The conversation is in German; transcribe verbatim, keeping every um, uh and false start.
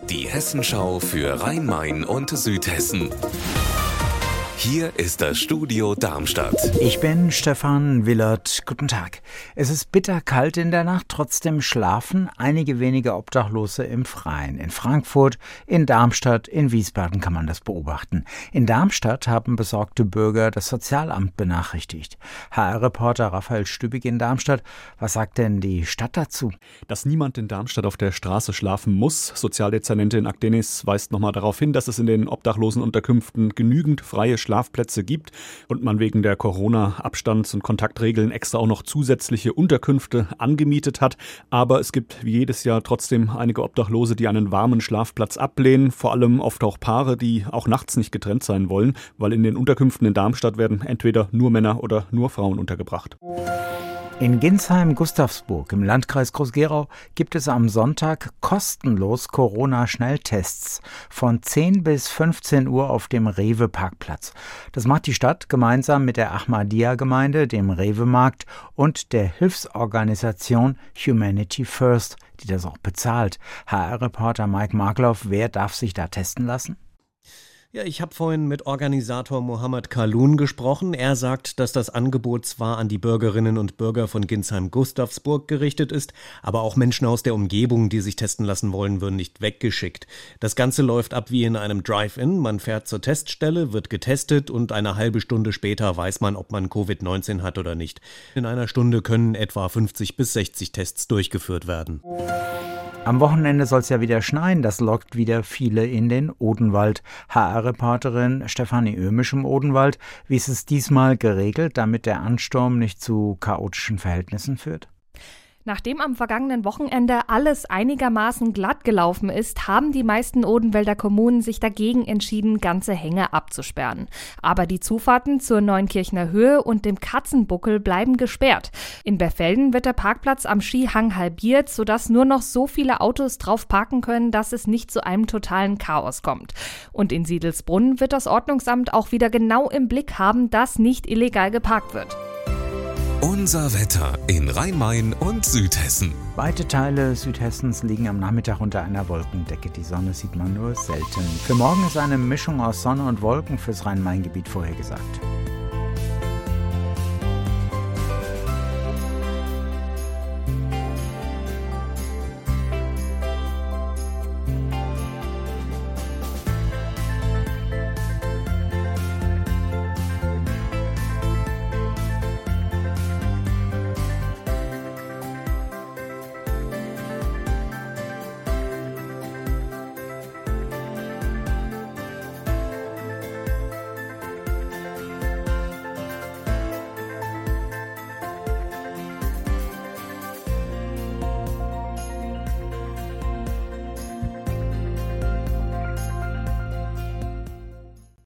Die Hessenschau für Rhein-Main und Südhessen. Hier ist das Studio Darmstadt. Ich bin Stefan Willert. Guten Tag. Es ist bitterkalt in der Nacht, trotzdem schlafen einige wenige Obdachlose im Freien. In Frankfurt, in Darmstadt, in Wiesbaden kann man das beobachten. In Darmstadt haben besorgte Bürger das Sozialamt benachrichtigt. H R-Reporter Raphael Stübig in Darmstadt. Was sagt denn die Stadt dazu? Dass niemand in Darmstadt auf der Straße schlafen muss. Sozialdezernentin Akdenis weist nochmal darauf hin, dass es in den Obdachlosenunterkünften genügend freie Schlafplätze gibt und man wegen der Corona-Abstands- und Kontaktregeln extra auch noch zusätzliche Unterkünfte angemietet hat. Aber es gibt wie jedes Jahr trotzdem einige Obdachlose, die einen warmen Schlafplatz ablehnen. Vor allem oft auch Paare, die auch nachts nicht getrennt sein wollen, weil in den Unterkünften in Darmstadt werden entweder nur Männer oder nur Frauen untergebracht. In Ginsheim-Gustavsburg im Landkreis Groß-Gerau gibt es am Sonntag kostenlos Corona-Schnelltests von zehn bis fünfzehn Uhr auf dem Rewe-Parkplatz. Das macht die Stadt gemeinsam mit der Ahmadiyya-Gemeinde, dem Rewe-Markt und der Hilfsorganisation Humanity First, die das auch bezahlt. H R-Reporter Mike Markloff, wer darf sich da testen lassen? Ja, ich habe vorhin mit Organisator Mohammed Kalun gesprochen. Er sagt, dass das Angebot zwar an die Bürgerinnen und Bürger von Ginsheim-Gustavsburg gerichtet ist, aber auch Menschen aus der Umgebung, die sich testen lassen wollen, würden nicht weggeschickt. Das Ganze läuft ab wie in einem Drive-In. Man fährt zur Teststelle, wird getestet und eine halbe Stunde später weiß man, ob man Covid neunzehn hat oder nicht. In einer Stunde können etwa fünfzig bis sechzig Tests durchgeführt werden. Am Wochenende soll es ja wieder schneien, das lockt wieder viele in den Odenwald. H R-Reporterin Stefanie Oehmisch im Odenwald, wie ist es diesmal geregelt, damit der Ansturm nicht zu chaotischen Verhältnissen führt? Nachdem am vergangenen Wochenende alles einigermaßen glatt gelaufen ist, haben die meisten Odenwälder Kommunen sich dagegen entschieden, ganze Hänge abzusperren. Aber die Zufahrten zur Neunkirchner Höhe und dem Katzenbuckel bleiben gesperrt. In Berfelden wird der Parkplatz am Skihang halbiert, sodass nur noch so viele Autos drauf parken können, dass es nicht zu einem totalen Chaos kommt. Und in Siedelsbrunn wird das Ordnungsamt auch wieder genau im Blick haben, dass nicht illegal geparkt wird. Unser Wetter in Rhein-Main und Südhessen. Weite Teile Südhessens liegen am Nachmittag unter einer Wolkendecke. Die Sonne sieht man nur selten. Für morgen ist eine Mischung aus Sonne und Wolken fürs Rhein-Main-Gebiet vorhergesagt.